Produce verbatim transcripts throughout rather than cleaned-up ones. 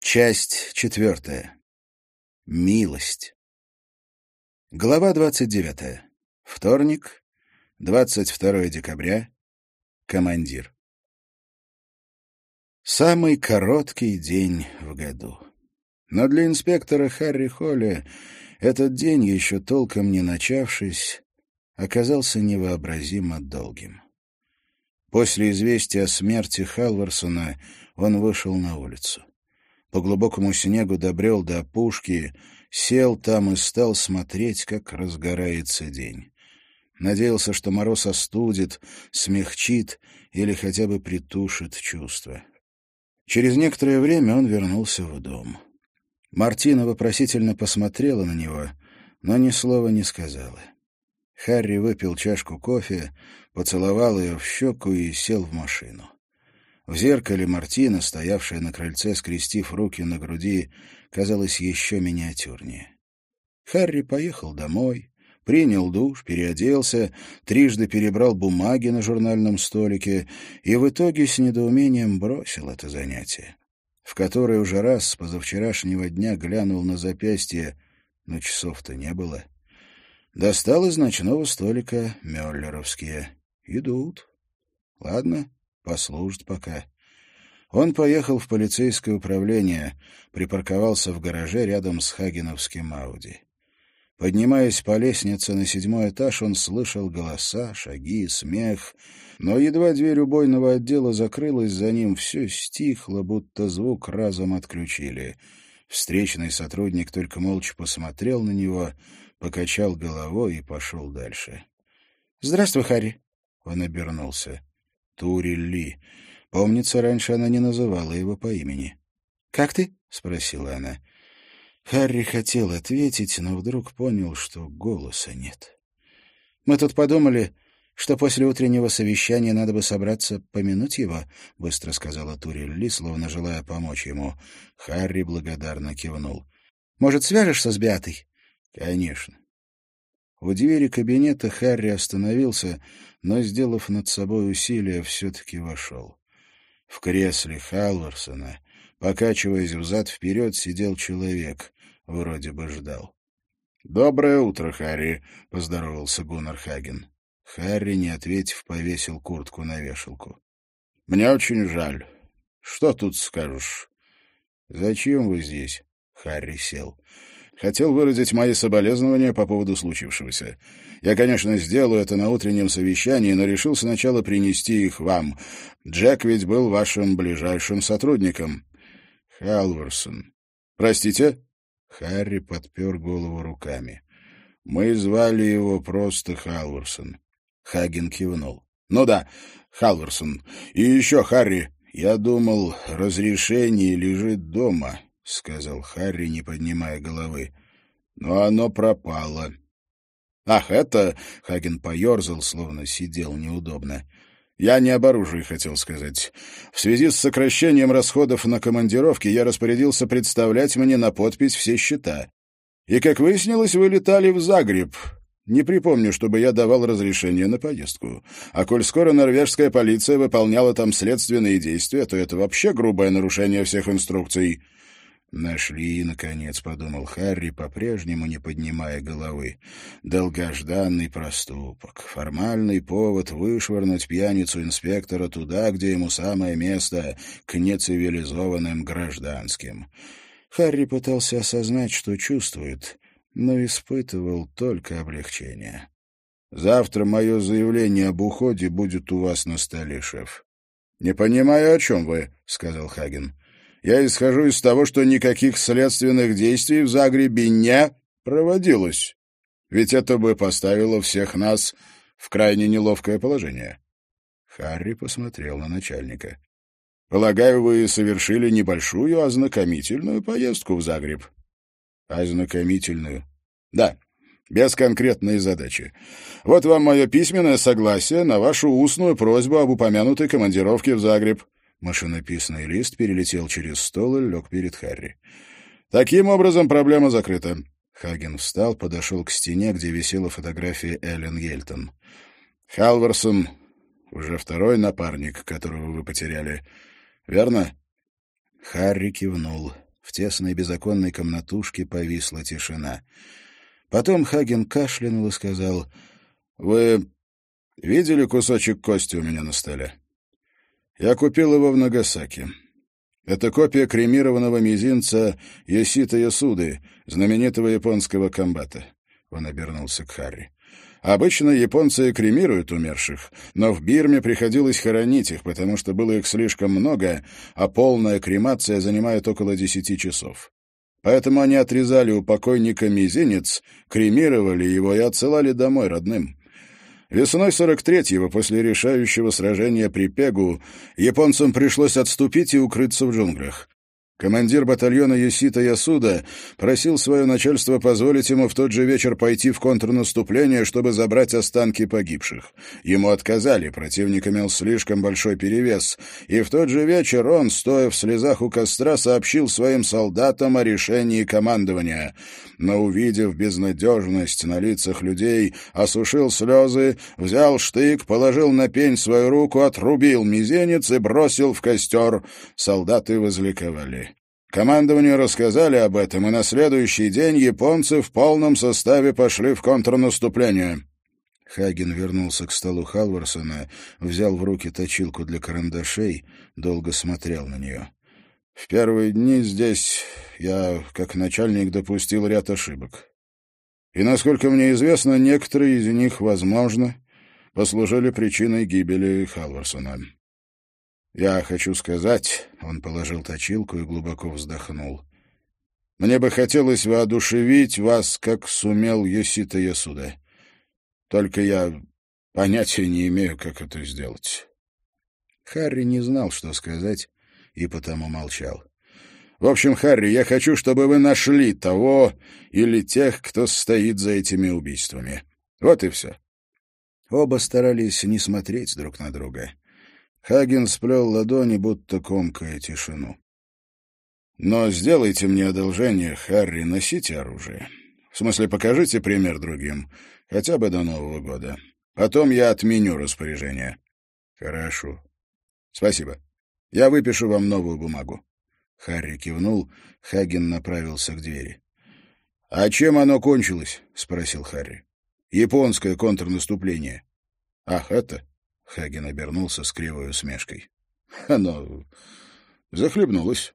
Часть четвертая. Милость. Глава двадцать девятая. Вторник, двадцать второе декабря. Командир. Самый короткий день в году. Но для инспектора Харри Холли этот день, еще толком не начавшись, оказался невообразимо долгим. После известия о смерти Халварсона он вышел на улицу. По глубокому снегу добрел до опушки, сел там и стал смотреть, как разгорается день. Надеялся, что мороз остудит, смягчит или хотя бы притушит чувства. Через некоторое время он вернулся в дом. Мартина вопросительно посмотрела на него, но ни слова не сказала. Харри выпил чашку кофе, поцеловал ее в щеку и сел в машину. В зеркале Мартина, стоявшая на крыльце, скрестив руки на груди, казалась еще миниатюрнее. Харри поехал домой, принял душ, переоделся, трижды перебрал бумаги на журнальном столике и в итоге с недоумением бросил это занятие. В который уже раз с позавчерашнего дня глянул на запястье, но часов-то не было. Достал из ночного столика мюллеровские. Идут. Ладно. Послужит пока. Он поехал в полицейское управление, припарковался в гараже рядом с хагеновским Ауди. Поднимаясь по лестнице на седьмой этаж, он слышал голоса, шаги, смех, но едва дверь убойного отдела закрылась за ним, все стихло, будто звук разом отключили. Встречный сотрудник только молча посмотрел на него, покачал головой и пошел дальше. — Здравствуй, Харри. Он обернулся. Тури Ли. Помнится, раньше она не называла его по имени. «Как ты?» — спросила она. Харри хотел ответить, но вдруг понял, что голоса нет. «Мы тут подумали, что после утреннего совещания надо бы собраться помянуть его», — быстро сказала Тури Ли, словно желая помочь ему. Харри благодарно кивнул. «Может, свяжешься с Беатой?» «Конечно». У двери кабинета Харри остановился, но, сделав над собой усилие, все-таки вошел. В кресле Халварсона, покачиваясь взад-вперед, сидел человек, вроде бы ждал. — Доброе утро, Харри, — поздоровался Гуннар Хаген. Харри, не ответив, повесил куртку на вешалку. — Мне очень жаль. Что тут скажешь? — Зачем вы здесь? — Харри сел. Хотел выразить мои соболезнования по поводу случившегося. Я, конечно, сделаю это на утреннем совещании, но решил сначала принести их вам. Джек ведь был вашим ближайшим сотрудником. Халварсон. Простите? Харри подпер голову руками. Мы звали его просто Халварсон. Хаген кивнул. Ну да, Халварсон. И еще, Харри, я думал, разрешение лежит дома. — сказал Харри, не поднимая головы. — Но оно пропало. — Ах, это... — Хаген поерзал, словно сидел неудобно. — Я не об оружии хотел сказать. В связи с сокращением расходов на командировки я распорядился представлять мне на подпись все счета. И, как выяснилось, вы летали в Загреб. Не припомню, чтобы я давал разрешение на поездку. А коль скоро норвежская полиция выполняла там следственные действия, то это вообще грубое нарушение всех инструкций. «Нашли, наконец», — подумал Харри, по-прежнему не поднимая головы. «Долгожданный проступок, формальный повод вышвырнуть пьяницу-инспектора туда, где ему самое место, к нецивилизованным гражданским». Харри пытался осознать, что чувствует, но испытывал только облегчение. «Завтра мое заявление об уходе будет у вас на столе, шеф». «Не понимаю, о чем вы», — сказал Хаген. Я исхожу из того, что никаких следственных действий в Загребе не проводилось. Ведь это бы поставило всех нас в крайне неловкое положение. Харри посмотрел на начальника. — Полагаю, вы совершили небольшую ознакомительную поездку в Загреб? — Ознакомительную? — Да, без конкретной задачи. Вот вам мое письменное согласие на вашу устную просьбу об упомянутой командировке в Загреб. Машинописный лист перелетел через стол и лег перед Харри. «Таким образом, проблема закрыта». Хаген встал, подошел к стене, где висела фотография Эллен Гельтон. «Халварсон уже второй напарник, которого вы потеряли, верно?» Харри кивнул. В тесной безоконной комнатушке повисла тишина. Потом Хаген кашлянул и сказал: «Вы видели кусочек кости у меня на столе? Я купил его в Нагасаки. Это копия кремированного мизинца Йосита Ясуды, знаменитого японского комбата». Он обернулся к Харри. «Обычно японцы кремируют умерших, но в Бирме приходилось хоронить их, потому что было их слишком много, а полная кремация занимает около десяти часов. Поэтому они отрезали у покойника мизинец, кремировали его и отсылали домой родным. Весной сорок третьего, после решающего сражения при Пегу, японцам пришлось отступить и укрыться в джунглях. Командир батальона Йосита Ясуда просил свое начальство позволить ему в тот же вечер пойти в контрнаступление, чтобы забрать останки погибших. Ему отказали, противник имел слишком большой перевес, и в тот же вечер он, стоя в слезах у костра, сообщил своим солдатам о решении командования. Но, увидев безнадежность на лицах людей, осушил слезы, взял штык, положил на пень свою руку, отрубил мизинец и бросил в костер. Солдаты возликовали. Командованию рассказали об этом, и на следующий день японцы в полном составе пошли в контрнаступление. Хаген вернулся к столу Халварсона, взял в руки точилку для карандашей, долго смотрел на нее. «В первые дни здесь я, как начальник, допустил ряд ошибок. И, насколько мне известно, некоторые из них, возможно, послужили причиной гибели Халварсона. Я хочу сказать...» — он положил точилку и глубоко вздохнул. «Мне бы хотелось воодушевить вас, как сумел Йосита Ясуда. Только я понятия не имею, как это сделать». Харри не знал, что сказать, и потому молчал. «В общем, Харри, я хочу, чтобы вы нашли того или тех, кто стоит за этими убийствами. Вот и все». Оба старались не смотреть друг на друга. Хаген сплел ладони, будто комкая тишину. «Но сделайте мне одолжение, Харри, носите оружие. В смысле, покажите пример другим, хотя бы до Нового года. Потом я отменю распоряжение». «Хорошо. Спасибо. Я выпишу вам новую бумагу». Харри кивнул, Хаген направился к двери. «А чем оно кончилось?» — спросил Харри. «Японское контрнаступление». «Ах, это...» — Хаген обернулся с кривой усмешкой. «Оно захлебнулось».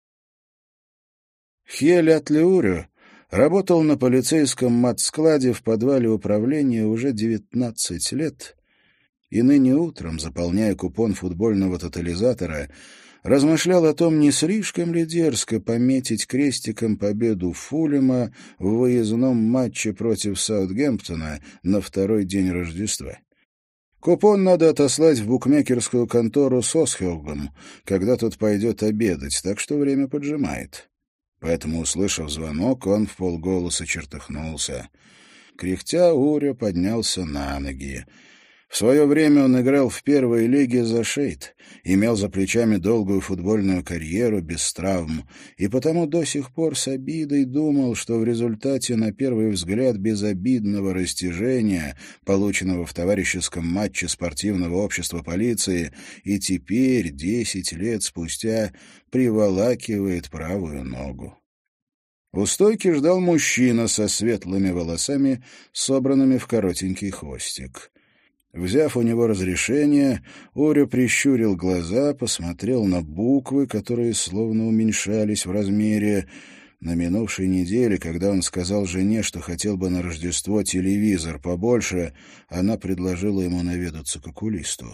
Хьель Атлеурю работал на полицейском матскладе в подвале управления уже девятнадцать лет, и ныне утром, заполняя купон футбольного тотализатора, размышлял о том, не слишком ли дерзко пометить крестиком победу Фулема в выездном матче против Саутгемптона на второй день Рождества. Купон надо отослать в букмекерскую контору Сосхелгом, когда тот пойдет обедать, так что время поджимает. Поэтому, услышав звонок, он вполголоса чертыхнулся. Кряхтя, Уря поднялся на ноги. В свое время он играл в первой лиге за Шейд, имел за плечами долгую футбольную карьеру без травм, и потому до сих пор с обидой думал, что в результате, на первый взгляд, безобидного растяжения, полученного в товарищеском матче спортивного общества полиции, и теперь, десять лет спустя, приволакивает правую ногу. У стойки ждал мужчина со светлыми волосами, собранными в коротенький хвостик. Взяв у него разрешение, Орё прищурил глаза, посмотрел на буквы, которые словно уменьшались в размере. На минувшей неделе, когда он сказал жене, что хотел бы на Рождество телевизор побольше, она предложила ему наведаться к окулисту.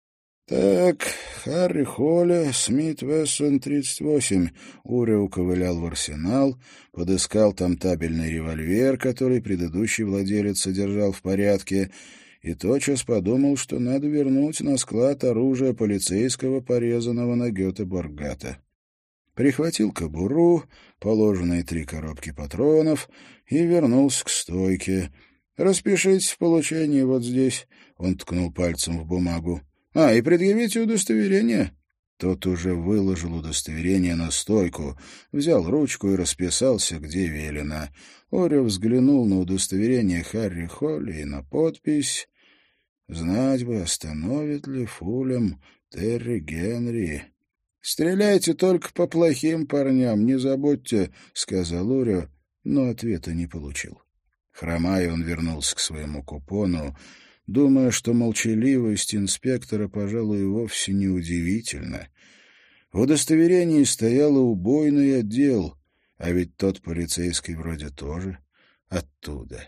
«Так, Харри Холли, Смит Вессон, тридцать восемь». Уря уковылял в арсенал, подыскал там табельный револьвер, который предыдущий владелец содержал в порядке, и тотчас подумал, что надо вернуть на склад оружие полицейского, порезанного на Гёте-Боргата. Прихватил кобуру, положенные три коробки патронов, и вернулся к стойке. «Распишитесь в получении вот здесь», — он ткнул пальцем в бумагу. «А, и предъявите удостоверение». Тот уже выложил удостоверение на стойку, взял ручку и расписался, где велено. Орё взглянул на удостоверение Харри Холли и на подпись. Знать бы, остановит ли Фулем Терри Генри. «Стреляйте только по плохим парням, не забудьте», — сказал Орио, но ответа не получил. Хромая, он вернулся к своему купону, думая, что молчаливость инспектора, пожалуй, вовсе не удивительна. В удостоверении стояло «убойный отдел», а ведь тот полицейский вроде тоже оттуда.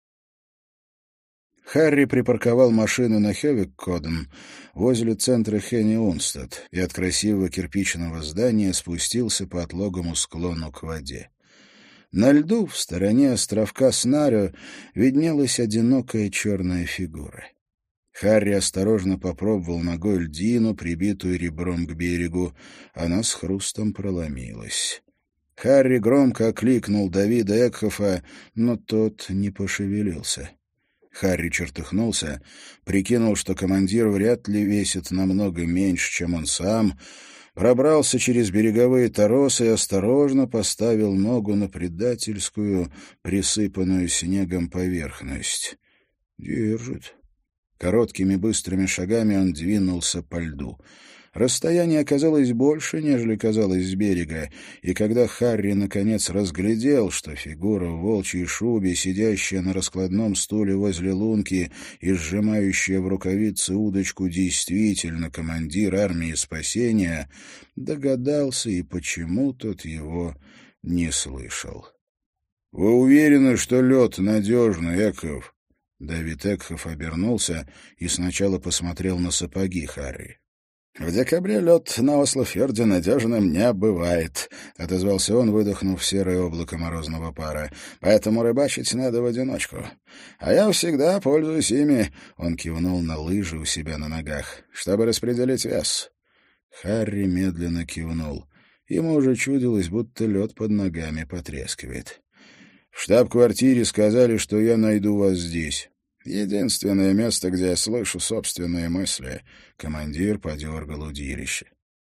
Харри припарковал машину на Хёвик-Коден возле центра Хенни-Унстад и от красивого кирпичного здания спустился по отлогому склону к воде. На льду в стороне островка Снарё виднелась одинокая черная фигура. Харри осторожно попробовал ногой льдину, прибитую ребром к берегу. Она с хрустом проломилась. Харри громко окликнул Давида Экхофа, но тот не пошевелился. Харри чертыхнулся, прикинул, что командир вряд ли весит намного меньше, чем он сам, пробрался через береговые торосы и осторожно поставил ногу на предательскую, присыпанную снегом поверхность. Держит. Короткими быстрыми шагами он двинулся по льду. Расстояние оказалось больше, нежели казалось с берега, и когда Харри наконец разглядел, что фигура в волчьей шубе, сидящая на раскладном стуле возле лунки и сжимающая в рукавице удочку, действительно командир армии спасения, догадался и почему тот его не слышал. — Вы уверены, что лед надежный, Экхоф? Давид Экхоф обернулся и сначала посмотрел на сапоги Харри. «В декабре лед на Ослофьорде надежным не бывает», — отозвался он, выдохнув серое облако морозного пара. «Поэтому рыбачить надо в одиночку. А я всегда пользуюсь ими», — он кивнул на лыжи у себя на ногах, — «чтобы распределить вес». Харри медленно кивнул. Ему уже чудилось, будто лед под ногами потрескивает. «В штаб-квартире сказали, что я найду вас здесь. Единственное место, где я слышу собственные мысли», — командир подергал удилище.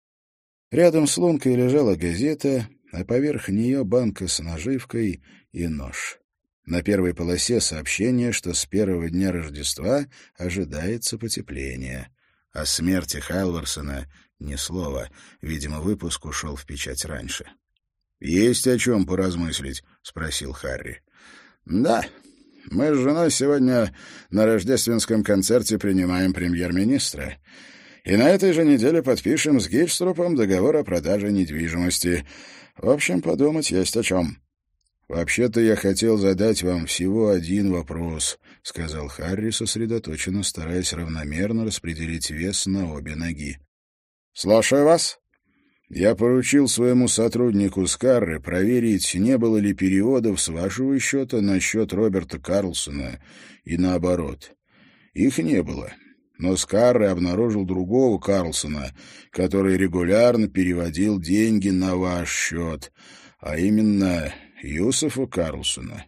Рядом с лункой лежала газета, а поверх нее банка с наживкой и нож. На первой полосе сообщение, что с первого дня Рождества ожидается потепление. О смерти Халварсона ни слова. Видимо, выпуск ушел в печать раньше. «Есть о чем поразмыслить?» — спросил Харри. «Да. Мы с женой сегодня на рождественском концерте принимаем премьер-министра. И на этой же неделе подпишем с Гильструпом договор о продаже недвижимости. В общем, подумать есть о чем». «Вообще-то я хотел задать вам всего один вопрос», — сказал Харри, сосредоточенно стараясь равномерно распределить вес на обе ноги. «Слушаю вас». Я поручил своему сотруднику Скарре проверить, не было ли переводов с вашего счета на счет Роберта Карлсона и наоборот. Их не было. Но Скарре обнаружил другого Карлсона, который регулярно переводил деньги на ваш счет, а именно Юсефа Карлсона.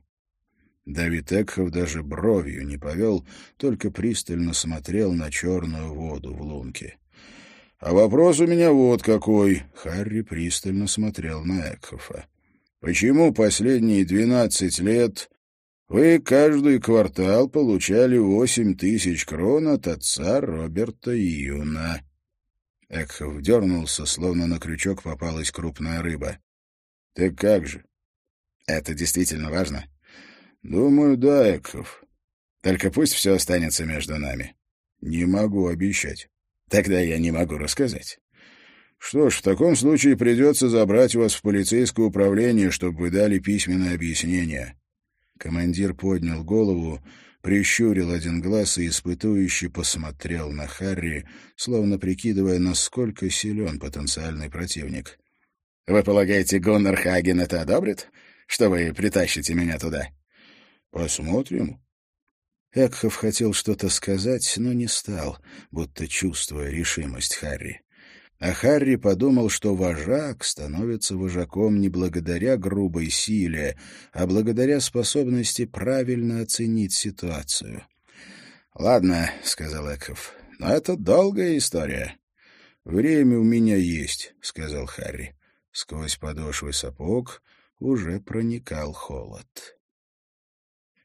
Давид Экхоф даже бровью не повел, только пристально смотрел на черную воду в лунке. «А вопрос у меня вот какой». Харри пристально смотрел на Экхофа. «Почему последние двенадцать лет вы каждый квартал получали восемь тысяч крон от отца Роберта Юна?» Экхоф дернулся, словно на крючок попалась крупная рыба. «Так как же? Это действительно важно?» «Думаю, да, Экхоф. Только пусть все останется между нами». «Не могу обещать». «Тогда я не могу рассказать». «Что ж, в таком случае придется забрать вас в полицейское управление, чтобы вы дали письменное объяснение». Командир поднял голову, прищурил один глаз и испытующе посмотрел на Харри, словно прикидывая, насколько силен потенциальный противник. «Вы полагаете, Гуннар Хаген это одобрит, что вы притащите меня туда?» «Посмотрим». Экхоф хотел что-то сказать, но не стал, будто чувствуя решимость Харри. А Харри подумал, что вожак становится вожаком не благодаря грубой силе, а благодаря способности правильно оценить ситуацию. «Ладно», — сказал Экхоф, — «но это долгая история». «Время у меня есть», — сказал Харри. Сквозь подошвы сапог уже проникал холод.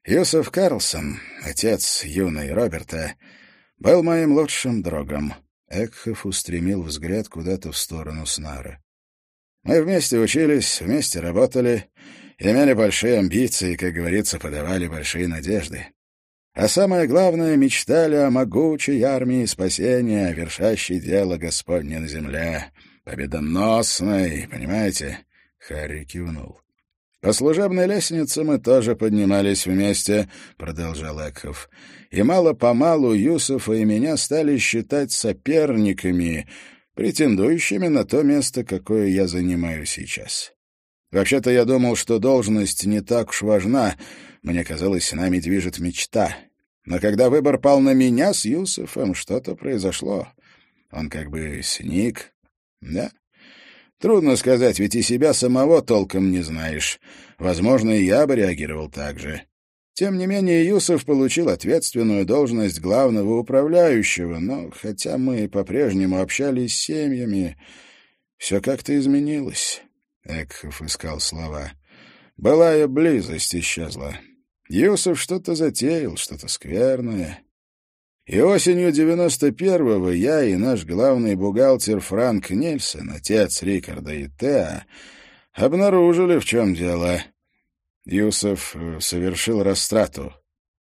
Юсеф Карлсон, отец юной Роберта, был моим лучшим другом. Экхов устремил взгляд куда-то в сторону Снара. «Мы вместе учились, вместе работали, имели большие амбиции, как говорится, подавали большие надежды. А самое главное, мечтали о могучей армии спасения, вершащей дело Господне на земле, победоносной, понимаете?» Харри кивнул. «По служебной лестнице мы тоже поднимались вместе», — продолжал Экхов. «И мало-помалу Юсуфа и меня стали считать соперниками, претендующими на то место, какое я занимаю сейчас. Вообще-то я думал, что должность не так уж важна. Мне казалось, нами движет мечта. Но когда выбор пал на меня с Юсуфом, что-то произошло. Он как бы сник, да?» Трудно сказать, ведь и себя самого толком не знаешь. Возможно, и я бы реагировал так же. Тем не менее, Юсуф получил ответственную должность главного управляющего, но хотя мы по-прежнему общались с семьями, все как-то изменилось. Экхов искал слова. Былая близость исчезла. Юсуф что-то затеял, что-то скверное. И осенью девяносто первого я и наш главный бухгалтер Франк Нильсон, отец Рикарда и Теа, обнаружили, в чем дело. Юсуф совершил растрату.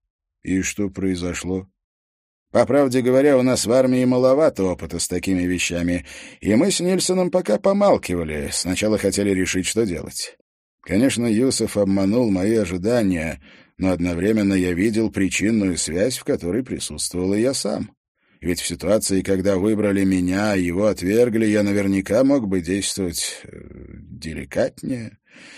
И что произошло? По правде говоря, у нас в армии маловато опыта с такими вещами, и мы с Нильсоном пока помалкивали, сначала хотели решить, что делать. Конечно, Юсуф обманул мои ожидания, но одновременно я видел причинную связь, в которой присутствовал и я сам. Ведь в ситуации, когда выбрали меня, и его отвергли, я наверняка мог бы действовать э, деликатнее.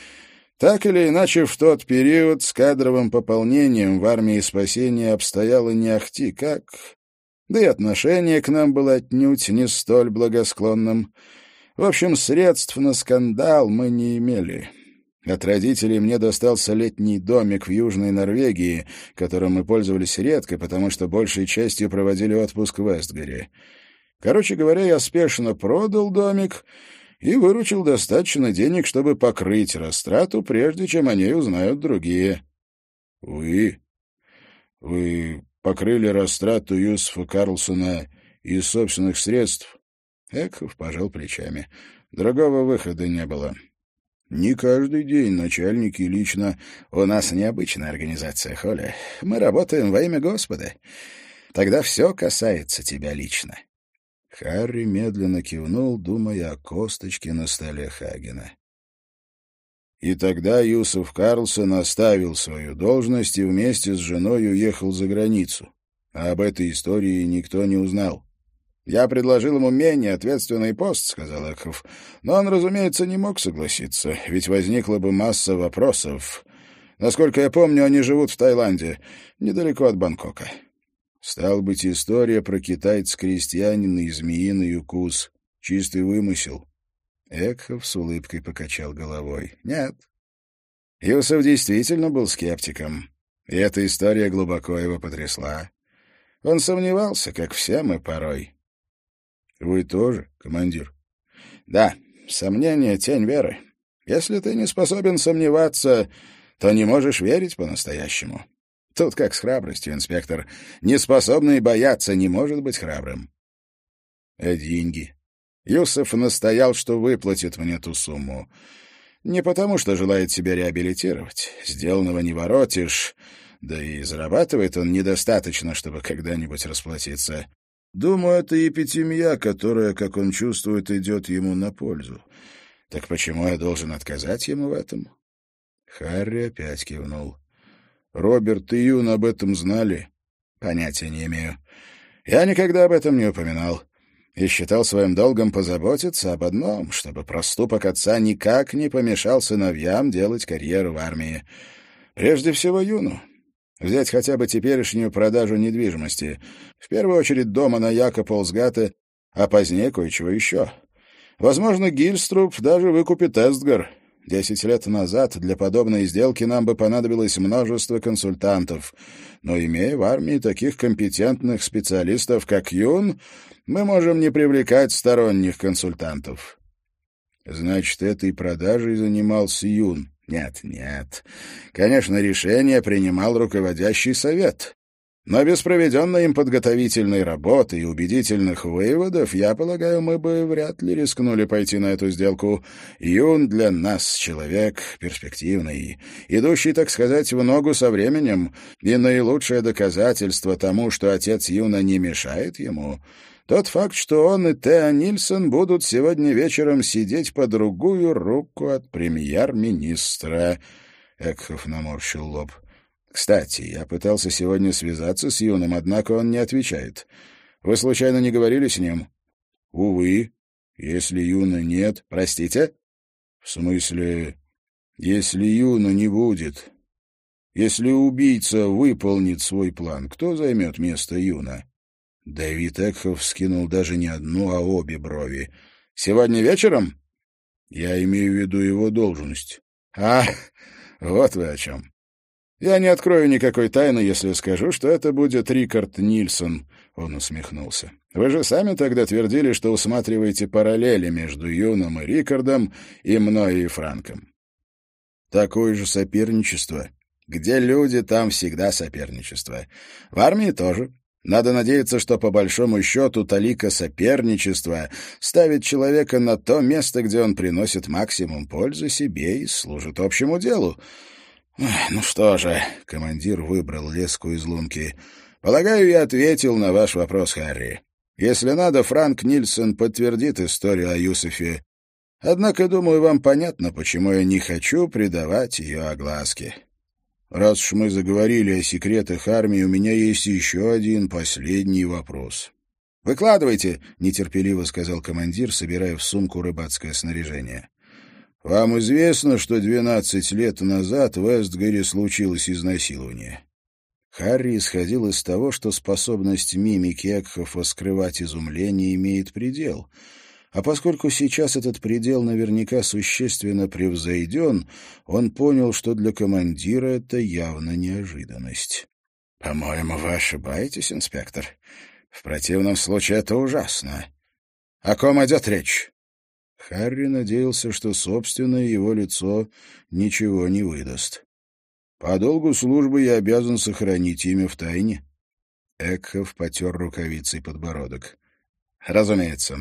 Так или иначе, в тот период с кадровым пополнением в армии спасения обстояло не ахти как, да и отношение к нам было отнюдь не столь благосклонным. В общем, средств на скандал мы не имели. От родителей мне достался летний домик в Южной Норвегии, которым мы пользовались редко, потому что большей частью проводили отпуск в Вестгаре. Короче говоря, я спешно продал домик и выручил достаточно денег, чтобы покрыть растрату, прежде чем о ней узнают другие. — Вы? Вы покрыли растрату Юсуфа Карлсона из собственных средств? Экхов пожал плечами. Другого выхода не было. Не каждый день начальники лично... У нас необычная организация, Холли. Мы работаем во имя Господа. Тогда все касается тебя лично. Харри медленно кивнул, думая о косточке на столе Хагена. И тогда Юсуф Карлсон оставил свою должность и вместе с женой уехал за границу. А об этой истории никто не узнал. «Я предложил ему менее ответственный пост», — сказал Экхов. «Но он, разумеется, не мог согласиться, ведь возникла бы масса вопросов. Насколько я помню, они живут в Таиланде, недалеко от Бангкока». Стал быть, история про китайца-крестьянина и змеиный укус. Чистый вымысел. Экхов с улыбкой покачал головой. «Нет. Юсуф действительно был скептиком, и эта история глубоко его потрясла. Он сомневался, как все мы порой». «Вы тоже, командир?» «Да, сомнение — тень веры. Если ты не способен сомневаться, то не можешь верить по-настоящему. Тут как с храбростью, инспектор. Неспособный бояться не может быть храбрым». «А деньги?» «Юсуф настоял, что выплатит мне ту сумму. Не потому, что желает себя реабилитировать. Сделанного не воротишь, да и зарабатывает он недостаточно, чтобы когда-нибудь расплатиться. Думаю, это епитемья, которая, как он чувствует, идет ему на пользу. Так почему я должен отказать ему в этом?» Харри опять кивнул. «Роберт и Юн об этом знали?» «Понятия не имею. Я никогда об этом не упоминал и считал своим долгом позаботиться об одном, чтобы проступок отца никак не помешал сыновьям делать карьеру в армии. Прежде всего Юну. Взять хотя бы теперешнюю продажу недвижимости. В первую очередь дома на Якополсгате, а позднее кое-чего еще. Возможно, Гильструб даже выкупит Эстгар. Десять лет назад для подобной сделки нам бы понадобилось множество консультантов. Но, имея в армии таких компетентных специалистов, как Юн, мы можем не привлекать сторонних консультантов». «Значит, этой продажей занимался Юн?» «Нет, нет. Конечно, решение принимал руководящий совет. Но без проведенной им подготовительной работы и убедительных выводов, я полагаю, мы бы вряд ли рискнули пойти на эту сделку. Юн для нас человек перспективный, идущий, так сказать, в ногу со временем, и наилучшее доказательство тому, что отец Юна не мешает ему — тот факт, что он и Теа Нильсон будут сегодня вечером сидеть по другую руку от премьер-министра. Экхоф наморщил лоб. «Кстати, я пытался сегодня связаться с Юном, однако он не отвечает. Вы случайно не говорили с ним?» «Увы. Если Юна нет...» «Простите?» «В смысле, если Юна не будет? Если убийца выполнит свой план, кто займет место Юна?» Давид Экхоф вскинул даже не одну, а обе брови. «Сегодня вечером?» «Я имею в виду его должность». «А, вот вы о чем. Я не открою никакой тайны, если скажу, что это будет Рикард Нильсон», — он усмехнулся. «Вы же сами тогда твердили, что усматриваете параллели между Юном и Рикардом, и мной и Франком». «Такое же соперничество. Где люди, там всегда соперничество. В армии тоже. Надо надеяться, что по большому счету талика соперничества ставит человека на то место, где он приносит максимум пользы себе и служит общему делу. «Ну что же», — командир выбрал леску из лунки, — «полагаю, я ответил на ваш вопрос, Харри. Если надо, Франк Нильсон подтвердит историю о Юсефе. Однако, думаю, вам понятно, почему я не хочу придавать ее огласке. Раз уж мы заговорили о секретах армии, у меня есть еще один последний вопрос». «Выкладывайте», — нетерпеливо сказал командир, собирая в сумку рыбацкое снаряжение. «Вам известно, что двенадцать лет назад в Эстгаре случилось изнасилование?» Харри исходил из того, что способность мимики Экхофа скрывать изумление имеет предел. А поскольку сейчас этот предел наверняка существенно превзойден, он понял, что для командира это явно неожиданность. «По-моему, вы ошибаетесь, инспектор. В противном случае это ужасно. О ком идет речь?» Харри надеялся, что собственное его лицо ничего не выдаст. «По долгу службы я обязан сохранить имя в тайне». Экхоф потер рукавицей подбородок. «Разумеется.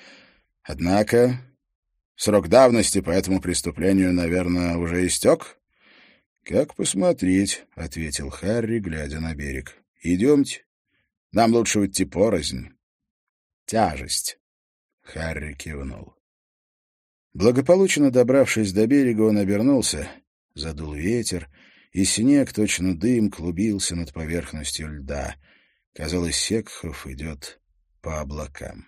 Однако срок давности по этому преступлению, наверное, уже истек?» «Как посмотреть», — ответил Харри, глядя на берег. «Идемте. Нам лучше уйти порознь». «Тяжесть». Харри кивнул. Благополучно добравшись до берега, он обернулся. Задул ветер, и снег, точно дым, клубился над поверхностью льда. Казалось, Экхоф идет по облакам.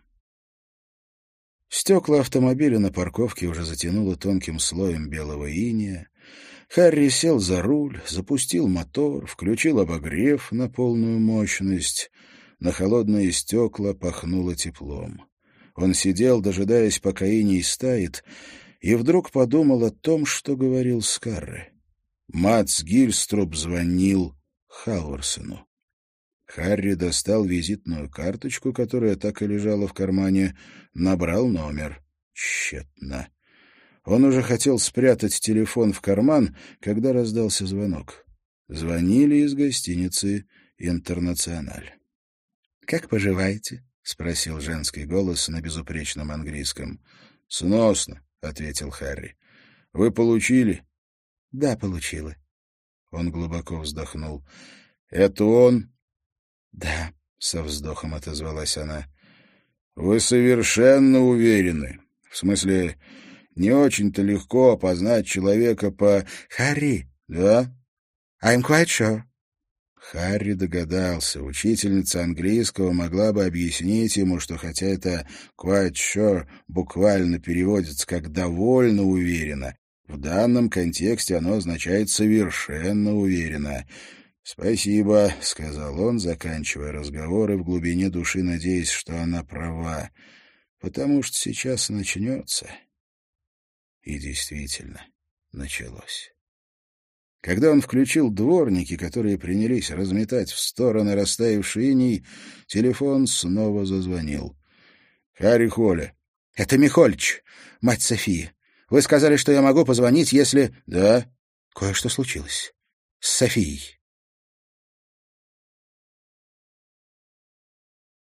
Стекла автомобиля на парковке уже затянуло тонким слоем белого инея. Харри сел за руль, запустил мотор, включил обогрев на полную мощность. На холодные стекла пахнуло теплом. Он сидел, дожидаясь, пока иней стает, и вдруг подумал о том, что говорил Скарре. Мац Гильструб звонил Халварсену. Харри достал визитную карточку, которая так и лежала в кармане, набрал номер. Тщетно. Он уже хотел спрятать телефон в карман, когда раздался звонок. Звонили из гостиницы «Интернациональ». «Как поживаете?» — спросил женский голос на безупречном английском. «Сносно», — ответил Харри. «Вы получили?» «Да, получила». Он глубоко вздохнул. «Это он?» «Да», — со вздохом отозвалась она. «Вы совершенно уверены? В смысле, не очень-то легко опознать человека по...» «Харри?» «Да?» «I'm quite sure». Харри догадался. Учительница английского могла бы объяснить ему, что хотя это «quite sure» буквально переводится как «довольно уверенно», в данном контексте оно означает «совершенно уверенно». «Спасибо», — сказал он, заканчивая разговор и в глубине души надеясь, что она права, потому что сейчас начнется. И действительно началось. Когда он включил дворники, которые принялись разметать в стороны растаявший иней, телефон снова зазвонил. «Харри Холли». «Это Михольч, мать Софии. Вы сказали, что я могу позвонить, если...» «Да». «Кое-что случилось. С Софией».